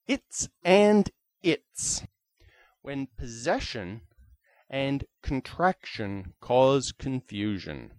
Its and its. When possession and contraction cause confusion.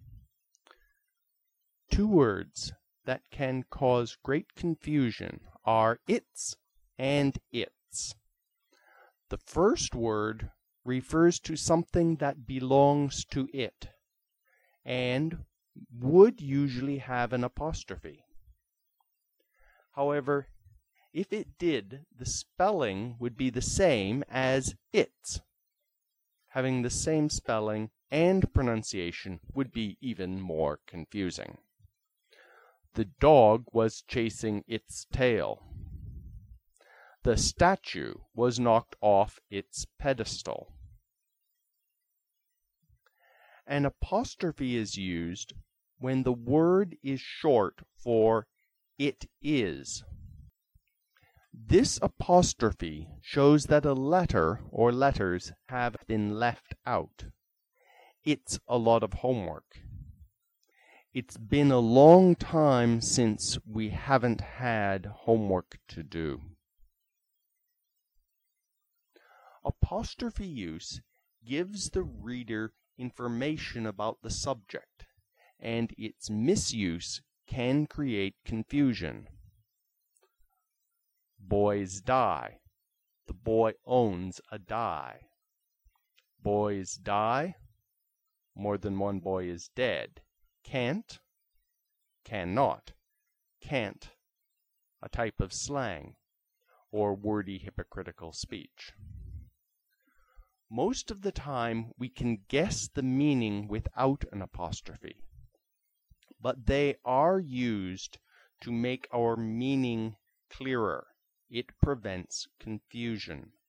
Two words that can cause great confusion are its and its. The first word refers to something that belongs to it and would usually have an apostrophe. However, if it did, the spelling would be the same as its. Having the same spelling and pronunciation would be even more confusing. The dog was chasing its tail. The statue was knocked off its pedestal. An apostrophe is used when the word is short for it is. This apostrophe shows that a letter or letters have been left out. It's a lot of homework. It's been a long time since we haven't had homework to do. Apostrophe use gives the reader information about the subject, and its misuse can create confusion. Boys die. The boy owns a die. Boys die. More than one boy is dead. Can't. Cannot. Can't. A type of slang or wordy hypocritical speech. Most of the time we can guess the meaning without an apostrophe, but they are used to make our meaning clearer. It prevents confusion.